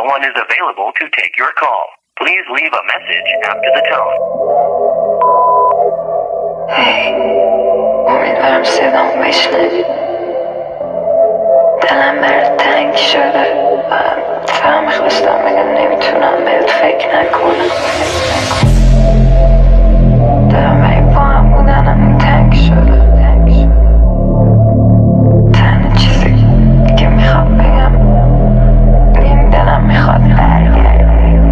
one is available to take your call. Please leave a message after the tone. هی امیدوارم صدام بشنوی. دلم برات تنگ شده. فهم خواستم بگم نمیتونم بهت فکر نکنم. دلم برای با هم بودنم تنگ شده. تنها چیزی که میخوام بگم این دلم میخواد برگرد.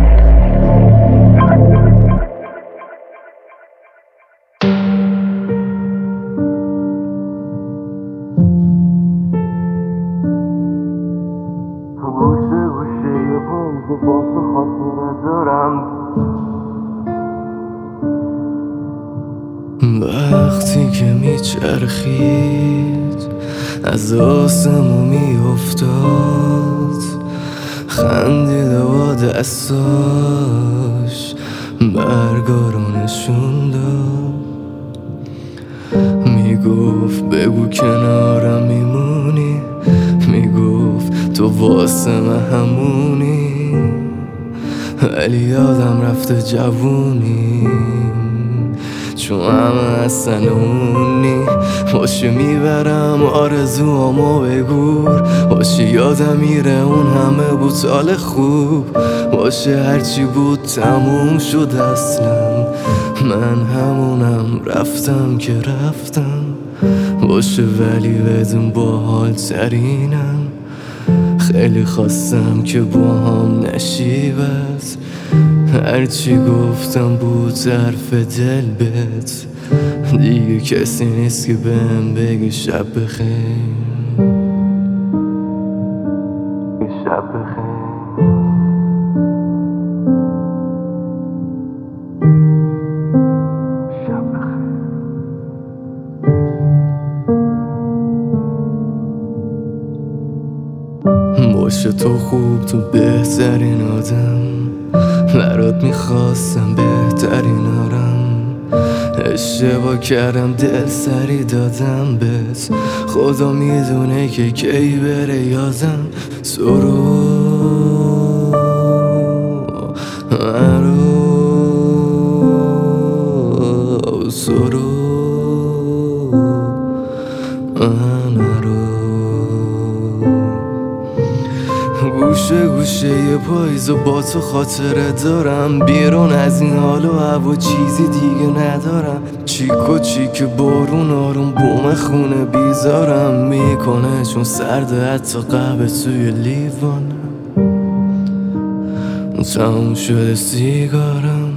وقتی که میچرخید از آسمون میافتاد، خندید و دستاش برگا رو نشون داد. میگفت بگو کنارم میمونی، میگفت تو واسه من همونی، ولی یادم رفته جوونیم چون همه اصلا اونی. باشه میبرم آرزوامو به گور، باشه یادم میره اون همه بود سال خوب، باشه هرچی بود تموم شد اصلا، من همونم رفتم که رفتم. باشه ولی بدون باحال ترینم، خیلی خواستم که با هم نشی بس، هرچی گفتم بود حرف دل بهت، دیگه کسی نیست که بهم بگه شب بخیر. شب بخیر. باشه تو خوب، تو بهترین آدم، برات میخواستم بهترین آرم، اشتباه کردم دل سری دادم بهت، خدا میدونه که کی بره یادم. سرو مرو سرو گوشه گوشه یه پاییزو با تو خاطره دارم، بیرون از این حال و هوا چیزی دیگه ندارم. چیک و چیک بارون آروم بوم خونه بیزارم میکنه چون سرده، حتی قهوه توی لیوانم تموم شده سیگارم،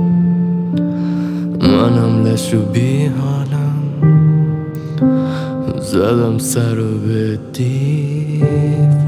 منم لشو بی حالم، زدم سر رو به دیوار.